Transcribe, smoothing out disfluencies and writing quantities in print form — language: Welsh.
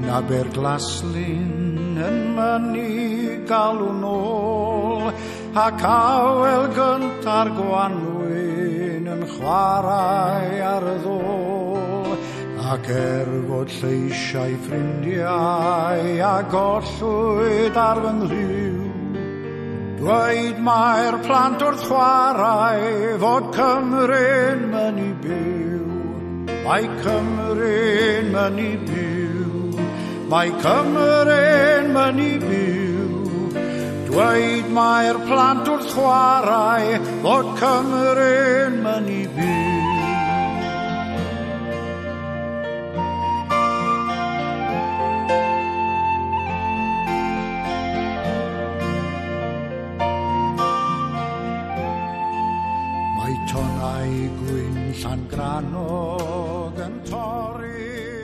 Aberglaslyn yn mynnu galw nôl, ac awel gynta'r Gwanwyn yn chwarae ar y ddôl, ac fod lleisiau ffrindiau a gollwyd ar fy nghyw. Dweud mae'r plant wrth chwarae fod Cymru'n mynnu byw. Mae Cymru'n mynnu byw. Mae Cymru'n mynnu byw. Dweud mae'r plant wrth chwarae fod Cymru'n mynnu byw. Mae tonnau gwyn Llangranog yn torri